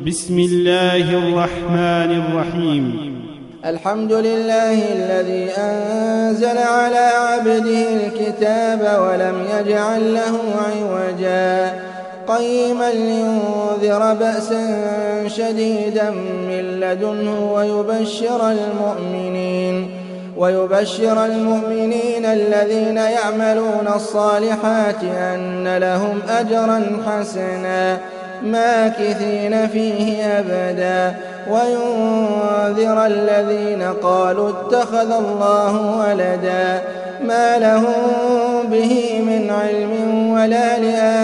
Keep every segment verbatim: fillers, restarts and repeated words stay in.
بسم الله الرحمن الرحيم. الحمد لله الذي أنزل على عبده الكتاب ولم يجعل له عوجا قيما لينذر بأسا شديدا من لدنه ويبشر المؤمنين ويبشر المؤمنين الذين يعملون الصالحات أن لهم أجرا حسنا ماكثين فيه أبدا وينذر الذين قالوا اتخذ الله ولدا ما لهم به من علم ولا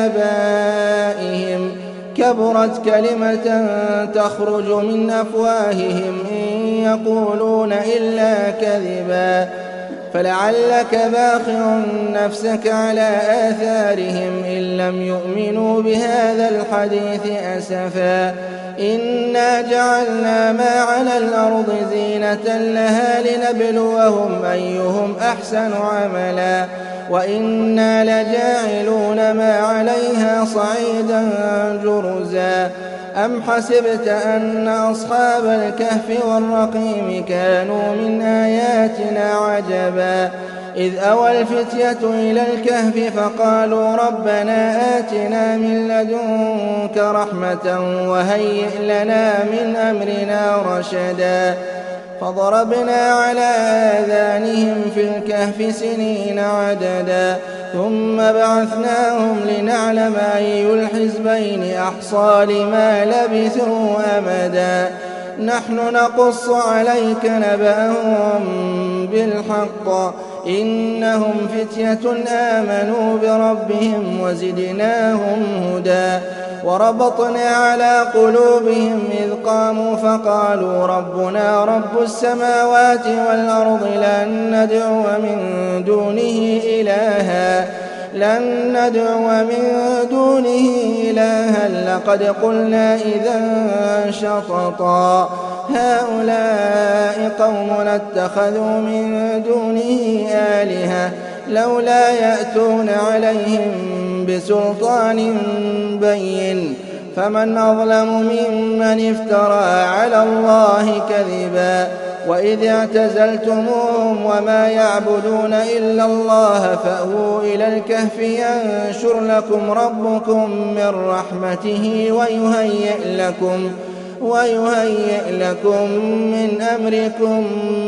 لآبائهم كبرت كلمة تخرج من أفواههم إن يقولون إلا كذبا فلعلك باخع نفسك على آثارهم إن لم يؤمنوا بهذا الحديث أسفا إنا جعلنا ما على الأرض زينة لها لنبلوهم أيهم أحسن عملا وإنا لجاعلون ما عليها صعيدا جرزا أم حسبت أن أصحاب الكهف والرقيم كانوا من آياتنا عجبا إذ أوى الفتية إلى الكهف فقالوا ربنا آتنا من لدنك رحمة وهيئ لنا من أمرنا رشدا فضربنا على آذانهم في الكهف سنين عددا ثم بعثناهم لنعلم أي الحزبين أحصى لما لبثوا أمدا نحن نقص عليك نبأهم بالحق إنهم فتية آمنوا بربهم وزدناهم هدى وربطنا على قلوبهم إذ قاموا فقالوا ربنا رب السماوات والأرض لن ندعو من دونه إلها لن ندعو من دونه إلها لقد قلنا إذا شططا هؤلاء قومنا اتخذوا من دونه آلهة لولا يأتون عليهم بسلطان بين فمن أظلم ممن افترى على الله كذبا وإذ اعتزلتموهم وما يعبدون إلا الله فأووا إلى الكهف ينشر لكم ربكم من رحمته ويهيئ لكم ويهيئ لكم من أمركم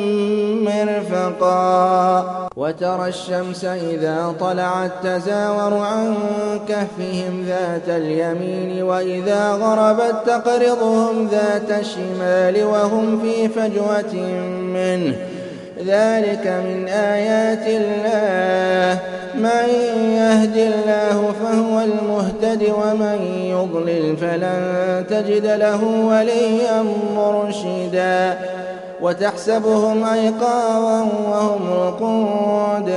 مرفقا وترى الشمس إذا طلعت تزاور عن كهفهم ذات اليمين وإذا غربت تقرضهم ذات الشمال وهم في فجوة منه ذلك من آيات الله من يهد الله فهو المهتد ومن يضلل فلن تجد له وليا مرشدا وتحسبهم أيقاظا وهم رقود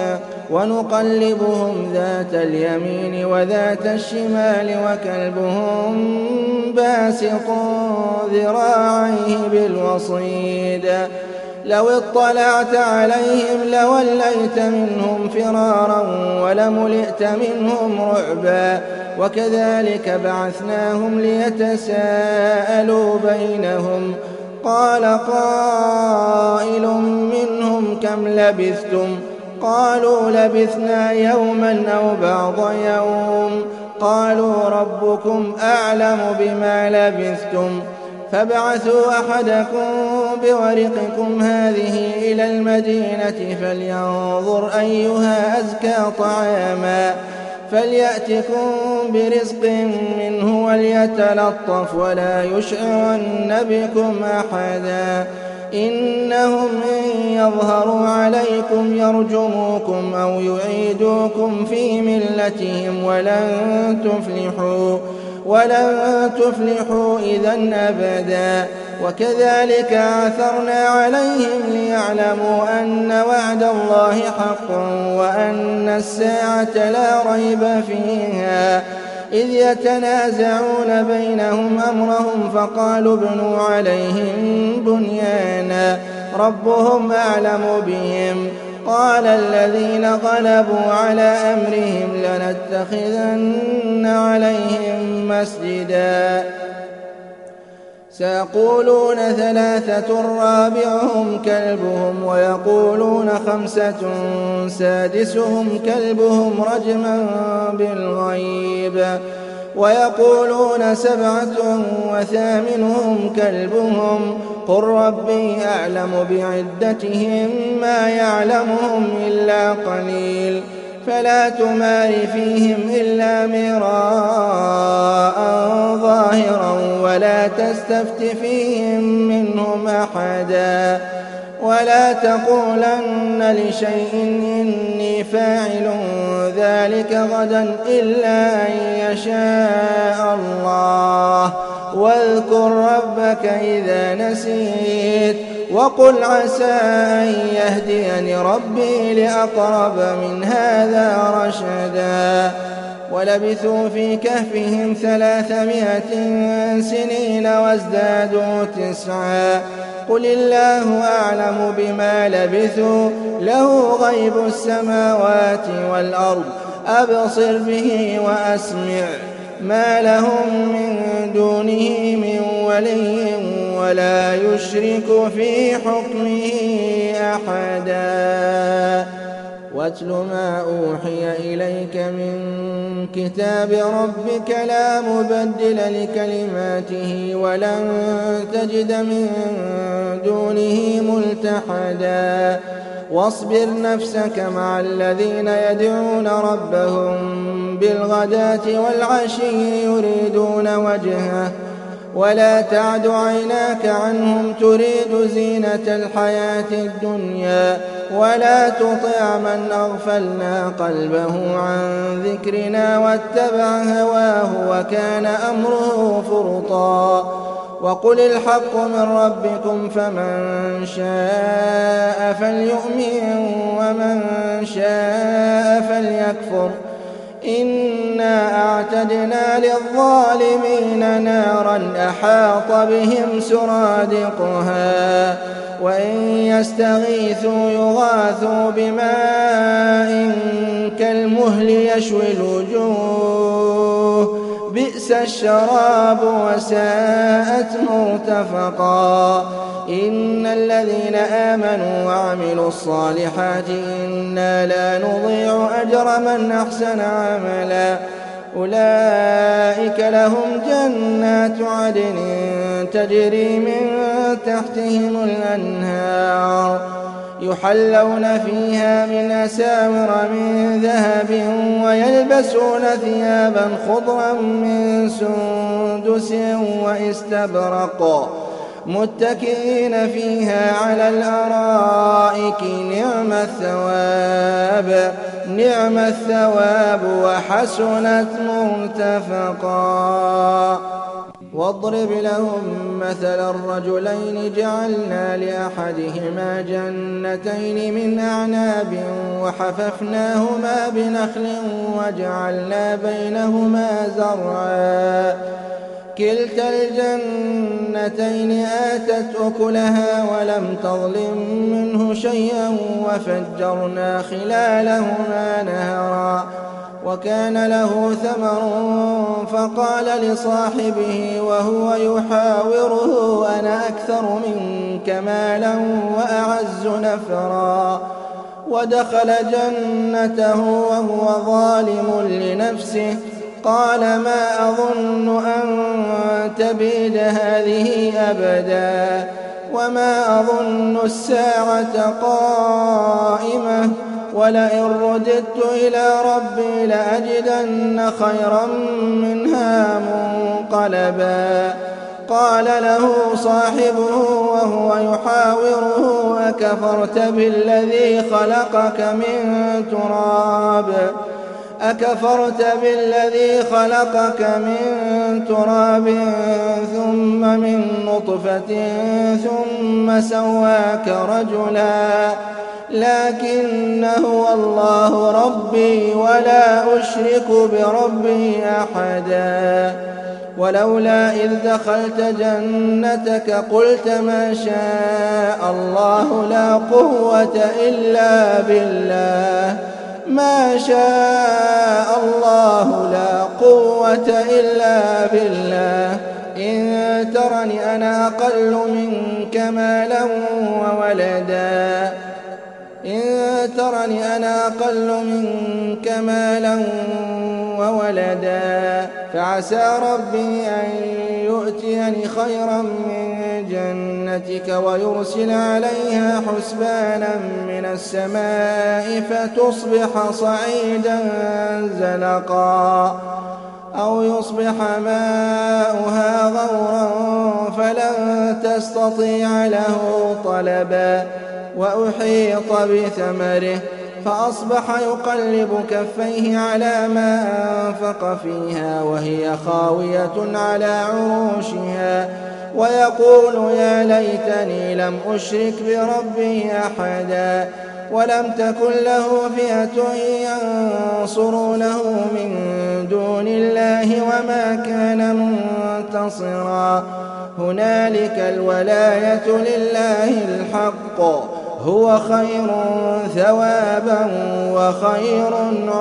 ونقلبهم ذات اليمين وذات الشمال وكلبهم باسط ذراعيه بالوصيد لو اطلعت عليهم لوليت منهم فرارا ولملئت منهم رعبا وكذلك بعثناهم ليتساءلوا بينهم قال قائل منهم كم لبثتم قالوا لبثنا يوما أو بعض يوم قالوا ربكم أعلم بما لبثتم فابعثوا أحدكم بورقكم هذه إلى المدينة فلينظر أيها أزكى طعاما فليأتكم برزق منه وليتلطف ولا يشعرن بكم أحدا إنهم إن يظهروا عليكم يرجموكم أو يعيدوكم في ملتهم ولن تفلحوا ولن تفلحوا إذا أبدا وكذلك عثرنا عليهم ليعلموا أن وعد الله حق وأن الساعة لا ريب فيها إذ يتنازعون بينهم أمرهم فقالوا ابنوا عليهم بنيانا ربهم أعلم بهم قال الذين غلبوا على أمرهم لنتخذن عليهم مسجدا سيقولون ثلاثة رابعهم كلبهم ويقولون خمسة سادسهم كلبهم رجما بالغيب ويقولون سبعة وثامنهم كلبهم قل ربي أعلم بعدتهم ما يعلمهم إلا قليل فلا تمار فيهم إلا مراء ظاهرا ولا تستفت فيهم منهم أحدا ولا تقولن لشيء إني فاعل ذلك غدا إلا أن يشاء الله واذكر ربك إذا نسيت وقل عسى أن يهديني ربي لأقرب من هذا رشدا ولبثوا في كهفهم ثلاثمائة سنين وازدادوا تسعا قل الله أعلم بما لبثوا له غيب السماوات والأرض أبصر به وأسمع ما لهم من دونه من ولي ولا يشرك في حكمه أحدا واتل ما أوحي إليك من كتاب ربك لا مبدل لكلماته ولن تجد من دونه ملتحدا واصبر نفسك مع الذين يدعون ربهم بالغداة والعشي يريدون وجهه ولا تعد عيناك عنهم تريد زينة الحياة الدنيا ولا تطع من أغفلنا قلبه عن ذكرنا واتبع هواه وكان أمره فرطا وقل الحق من ربكم فمن شاء فليؤمن ومن شاء فليكفر إنا أعتدنا للظالمين نارا أحاط بهم سرادقها وإن يستغيثوا يغاثوا بماء كالمهل يشوي الوجوه بئس الشراب وساءت مرتفقا إن الذين آمنوا وعملوا الصالحات إنا لا نضيع أجر من أحسن عملا أولئك لهم جنات عدن تجري من تحتهم الأنهار يحلون فيها من أساور من ذهب ويلبسون ثيابا خضرا من سندس واستبرق متكئين فيها على الأرائك نعم الثواب نعم الثواب وحسنت مرتفقا واضرب لهم مثل الرجلين جعلنا لأحدهما جنتين من أعناب وحففناهما بنخل وجعلنا بينهما زرعا كلتا الجنتين آتت أكلها ولم تظلم منه شيئا وفجرنا خلالهما نهرا وكان له ثمر فقال لصاحبه وهو يحاوره أنا أكثر منك مالا وأعز نفرا ودخل جنته وهو ظالم لنفسه قال ما أظن أن تبيد هذه أبدا وما أظن الساعة قائمة ولئن رددت إلى ربي لأجدن خيرا منها منقلبا قال له صاحبه وهو يحاوره أكفرت بالذي خلقك من تراب أكفرت بالذي خلقك من تراب ثم من نطفة ثم سواك رجلا لكن هو الله ربي ولا أشرك بربي أحدا ولولا إذ دخلت جنتك قلت ما شاء الله لا قوة إلا بالله ما شاء الله لا قوة إلا بالله إن ترني أنا أقل منك مالا وولدا إن ترني أنا أقل منك مالا وولدا فعسى ربي أن يؤتيني خيرا من جنتك ويرسل عليها حسبانا من السماء فتصبح صعيدا زلقا أو يصبح ماؤها غورا فلن تستطيع له طلبا وأحيط بثمره فأصبح يقلب كفيه على ما أنفق فيها وهي خاوية على عروشها ويقول يا ليتني لم أشرك بربي أحدا ولم تكن له فئة ينصرونه من دون الله وما كان منتصرا هنالك الولاية لله الحق هو خير ثوابا وخير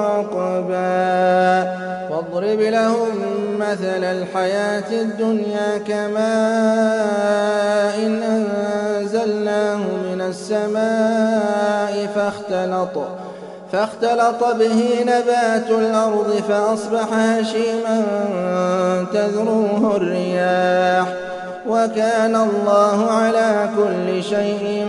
عقبا واضرب لهم مثل الحياة الدنيا كماء إن أنزلناه من السماء فاختلط فاختلط به نبات الأرض فأصبح هشيما تذروه الرياح وكان الله على كل شيء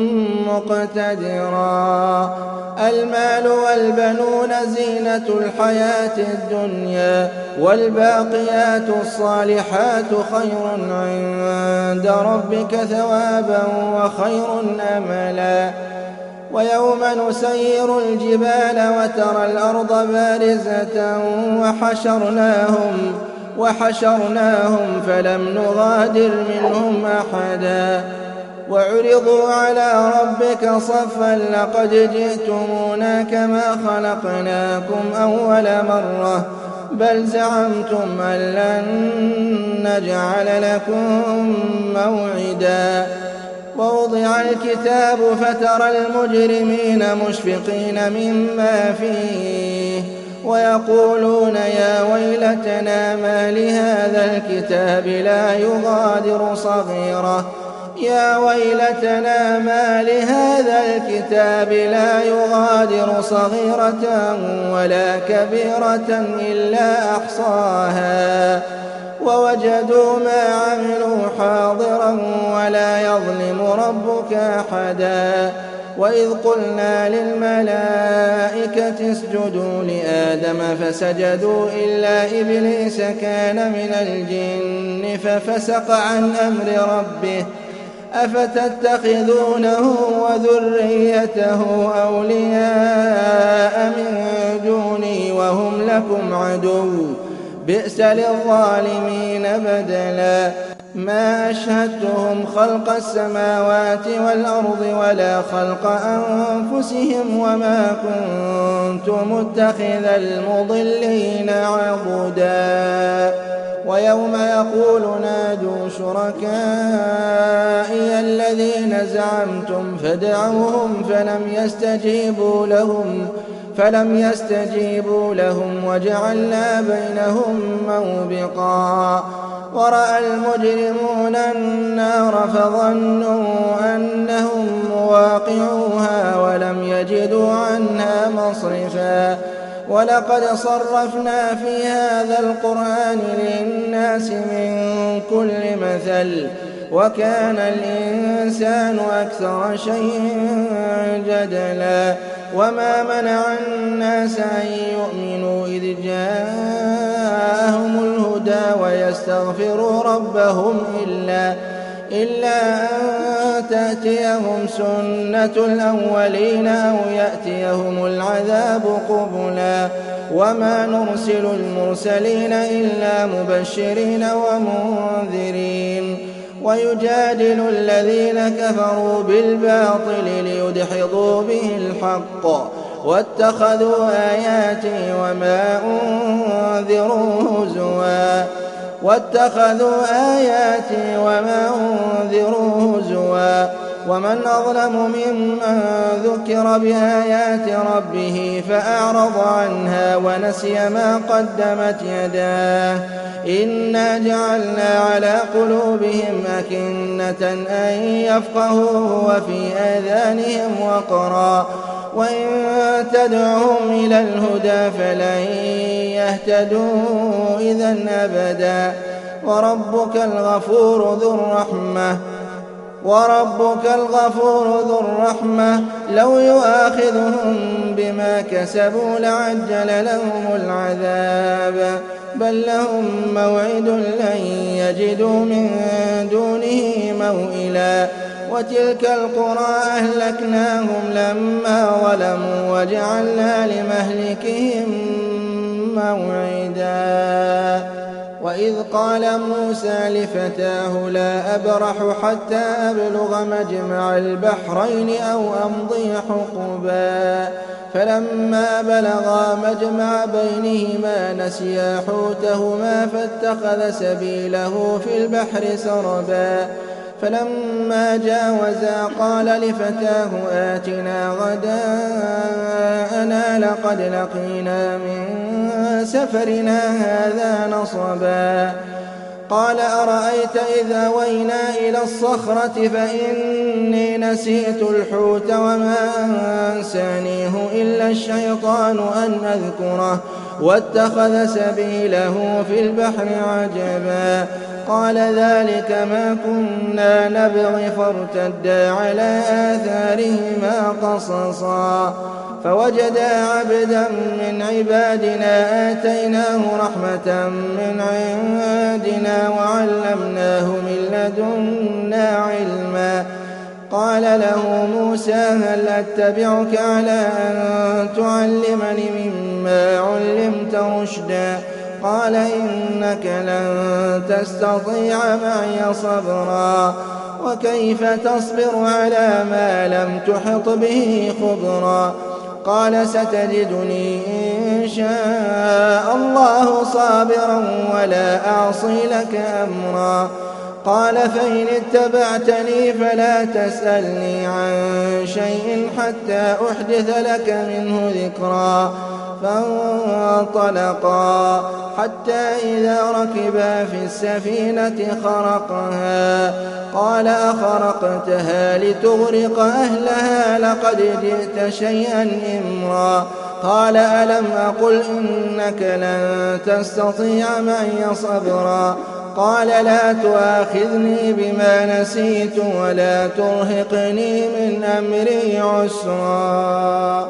مقتدرا المال والبنون زينة الحياة الدنيا والباقيات الصالحات خير عند ربك ثوابا وخير أملا ويوم نسير الجبال وترى الأرض بارزة وحشرناهم وحشرناهم فلم نغادر منهم أحدا وعرضوا على ربك صفا لقد جئتمونا كما خلقناكم أول مرة بل زعمتم أن لن نجعل لكم موعدا ووضع الكتاب فترى المجرمين مشفقين مما فيه ويقولون يا ويلتنا ما لهذا الكتاب لا يغادر صغيرة يا ويلتنا ما لهذا الكتاب لا يغادر صغيرة ولا كبيرة إلا أحصاها ووجدوا ما عملوا حاضرا ولا يظلم ربك أحدا وإذ قلنا للملائكة اسجدوا لآدم فسجدوا إلا إبليس كان من الجن ففسق عن أمر ربه أفتتخذونه وذريته أولياء من دوني وهم لكم عدو بئس للظالمين بدلا ما أشهدتهم خلق السماوات والأرض ولا خلق أنفسهم وما كنت متخذ المضلين عضدا ويوم يقول نادوا شركائي الذين زعمتم فدعوهم فلم يستجيبوا لهم فلم يستجيبوا لهم وجعلنا بينهم موبقا ورأى المجرمون النار فظنوا أنهم مواقعوها ولم يجدوا عنها مصرفا ولقد صرفنا في هذا القرآن للناس من كل مثل وكان الإنسان أكثر شيء جدلا وما منع الناس أن يؤمنوا إذ جاءهم الهدى ويستغفروا ربهم إلا إلا أن تأتيهم سنة الأولين أو يأتيهم العذاب قبلا وما نرسل المرسلين إلا مبشرين ومنذرين ويجادل الذين كفروا بالباطل ليدحضوا به الحق واتخذوا آياتي وما أنذروا هزوا واتخذوا آياتي وما أنذروا هزوا ومن أظلم ممن ذكر بآيات ربه فأعرض عنها ونسي ما قدمت يداه إنا جعلنا على قلوبهم أكنة أن يفقهوه وفي آذانهم وقرا وإن تدعهم إلى الهدى فلن يهتدوا إذا أبدا وربك الغفور ذو الرحمة وربك الغفور ذو الرحمة لو يؤاخذهم بما كسبوا لعجل لهم العذاب بل لهم موعد لن يجدوا من دونه موئلا وتلك القرى أهلكناهم لما ظلموا وجعلنا لمهلكهم موعدا وإذ قال موسى لفتاه لا أبرح حتى أبلغ مجمع البحرين أو أمضي حقبا فلما بلغا مجمع بينهما نسيا حوتهما فاتخذ سبيله في البحر سربا فلما جاوزا قال لفتاه آتنا غداءنا لقد لقينا من سفرنا هذا نصبا قال أرأيت إذا أوينا إلى الصخرة فإني نسيت الحوت وما أنسانيه إلا الشيطان أن أذكره واتخذ سبيله في البحر عجبا قال ذلك ما كنا نبغي فارتدا على آثارهما قصصا فوجدا عبدا من عبادنا آتيناه رحمة من عندنا وعلمناه من لدنا علما قال له موسى هل أتبعك على أن تعلمني مما علمت رشدا قال إنك لن تستطيع معي صبرا وكيف تصبر على ما لم تحط به خبرا قال ستجدني إن شاء الله صابرا ولا أعصي لك أمرا قال فإن اتبعتني فلا تسألني عن شيء حتى أحدث لك منه ذكرا فانطلقا حتى إذا ركبا في السفينة خرقها قال أخرقتها لتغرق أهلها لقد جئت شيئا إمرا قال ألم أقل إنك لن تستطيع معي صبرا قال لا تؤاخذني بما نسيت ولا ترهقني من أمري عسرا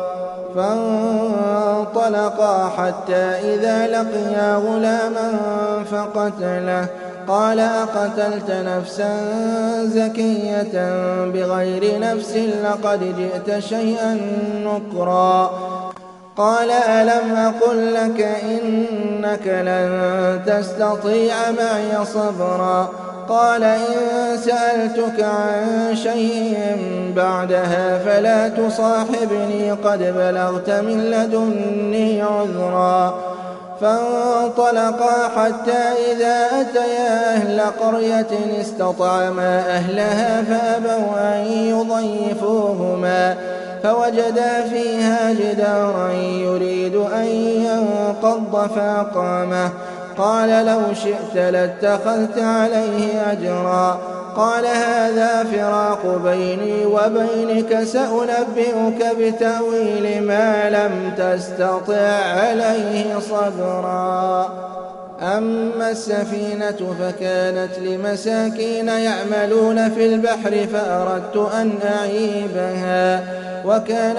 فانطلقا حتى إذا لقيا غلاما فقتله قال أقتلت نفسا زكية بغير نفس لقد جئت شيئا نكرا قال ألم أقل لك إنك لن تستطيع معي صبرا قال إن سألتك عن شيء بعدها فلا تصاحبني قد بلغت من لدني عذرا فانطلقا حتى إذا أتيا أهل قرية استطعما أهلها فأبوا أن يضيفوهما فوجدا فيها جدارا يريد أن ينقض فأقامه قال لو شئت لاتخذت عليه أجرا قال هذا فراق بيني وبينك سأنبئك بتأويل ما لم تستطع عليه صبرا أما السفينة فكانت لمساكين يعملون في البحر فأردت أن أعيبها وكان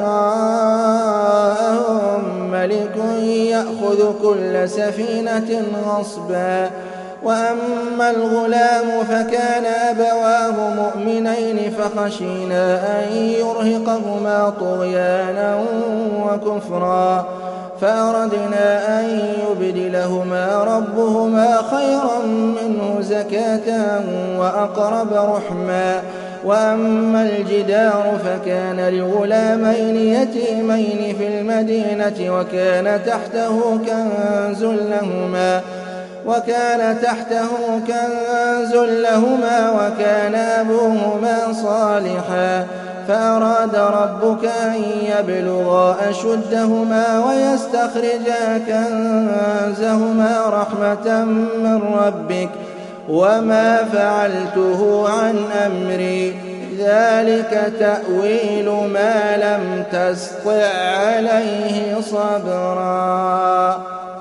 وراءهم ملك يأخذ كل سفينة غصبا وأما الغلام فكان أبواه مؤمنين فخشينا أن يرهقهما طغيانا وكفرا فأردنا أن يبدلهما ربهما خيرا منه زكاة وأقرب رحما وأما الجدار فكان لغلامين يتيمين في المدينة وكان تحته كنز لهما وكان تحته كنز لهما وكان أبوهما صالحا فأراد ربك أن يبلغا أشدهما ويستخرجا كنزهما رحمة من ربك وما فعلته عن أمري ذلك تأويل ما لم تسطع عليه صبرا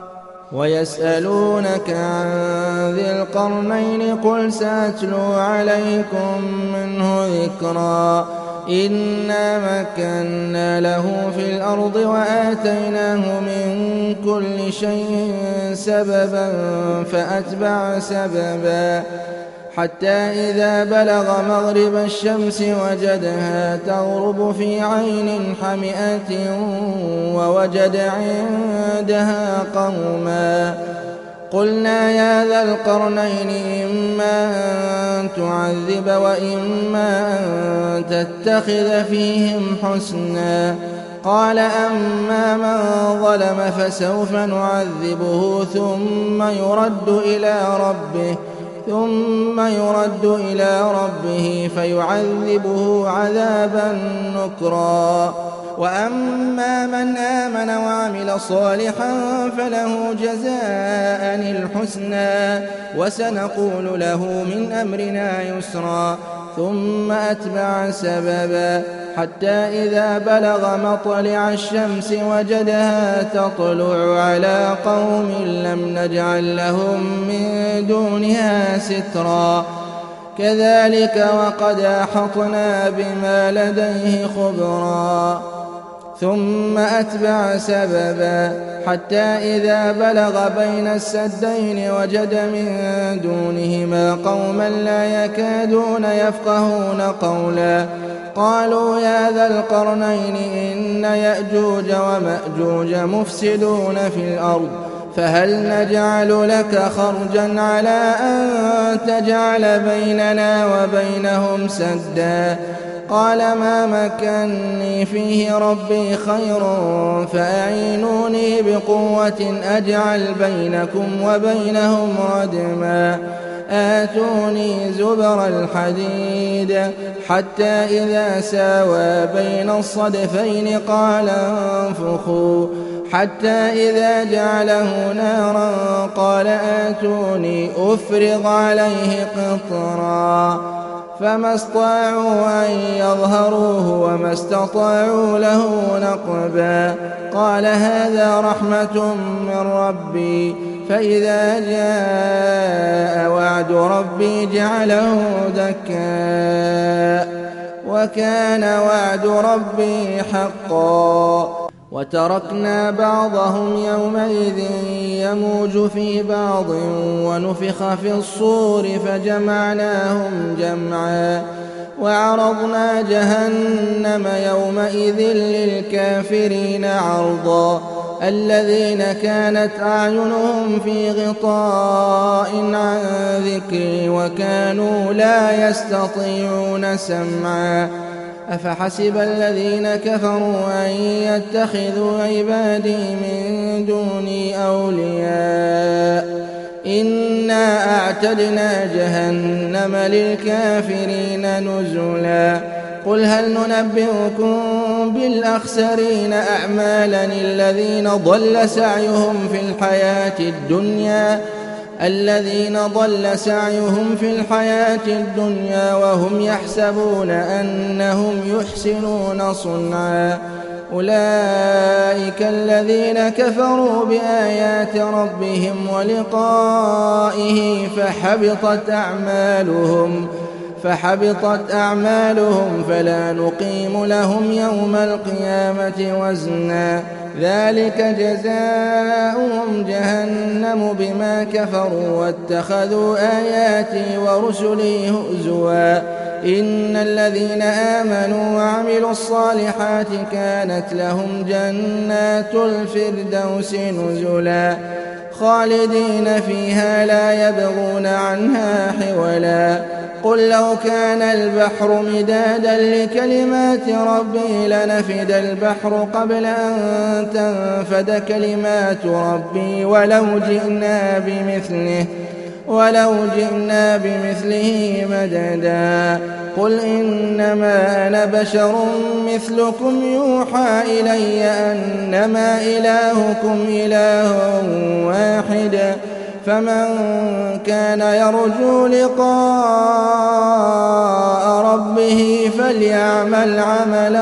ويسألونك عن ذي القرنين قل سأتلو عليكم منه ذكرا إنا مكنا له في الأرض وآتيناه من كل شيء سببا فأتبع سببا حتى إذا بلغ مغرب الشمس وجدها تغرب في عين حمئة ووجد عندها قوما قلنا يا ذا القرنين إما أن تعذب وإما أن تتخذ فيهم حسنا قال أما من ظلم فسوف نعذبه ثم يرد إلى ربه ثم يرد إلى ربه فيعذبه عذابا نكرا وأما من آمن وعمل صالحا فله جزاء الحسنى وسنقول له من أمرنا يسرا ثم أتبع سببا حتى إذا بلغ مطلع الشمس وجدها تطلع على قوم لم نجعل لهم من دونها سترا كذلك وقد أحطنا بما لديه خبرا ثم أتبع سببا حتى إذا بلغ بين السدين وجد من دونهما قوما لا يكادون يفقهون قولا قالوا يا ذا القرنين إن يأجوج ومأجوج مفسدون في الأرض فهل نجعل لك خرجا على أن تجعل بيننا وبينهم سدا قال ما مكني فيه ربي خير فأعينوني بقوة أجعل بينكم وبينهم ردما آتوني زبر الحديد حتى إذا ساوى بين الصدفين قال انفخوا حتى إذا جعله نارا قال آتوني أفرغ عليه قطرا فما استطاعوا أن يظهروه وما استطاعوا له نقبا قال هذا رحمة من ربي فإذا جاء وعد ربي جعله دكا وكان وعد ربي حقا وتركنا بعضهم يومئذ يموج في بعض ونفخ في الصور فجمعناهم جمعا وعرضنا جهنم يومئذ للكافرين عرضا الذين كانت أعينهم في غطاء عن ذكري وكانوا لا يستطيعون سمعا أفحسب الذين كفروا أن يتخذوا عبادي من دوني أولياء إنا أعتدنا جهنم للكافرين نزلا قل هل ننبئكم بالأخسرين أعمالا الذين ضل سعيهم في الحياة الدنيا الذين ضل سعيهم في الحياة الدنيا وهم يحسبون أنهم يحسنون صنعا أولئك الذين كفروا بآيات ربهم ولقائه فحبطت أعمالهم فحبطت أعمالهم فلا نقيم لهم يوم القيامة وزنا ذلك جزاؤهم جهنم بما كفروا واتخذوا آياتي ورسلي هزوا إن الذين آمنوا وعملوا الصالحات كانت لهم جنات الفردوس نزلا خالدين فيها لا يبغون عنها حولا قل لو كان البحر مدادا لكلمات ربي لنفد البحر قبل أن تنفد كلمات ربي ولو جئنا بمثله ولو جئنا بمثله مددا قل إنما أنا بشر مثلكم يوحى إلي أنما إلهكم إله واحد فمن كان يرجو لقاء ربه فليعمل عملا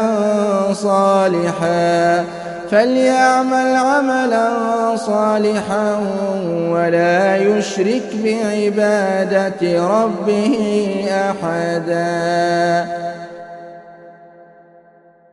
صالحا فليعمل عملا صالحا ولا يشرك بعبادة ربه أحدا.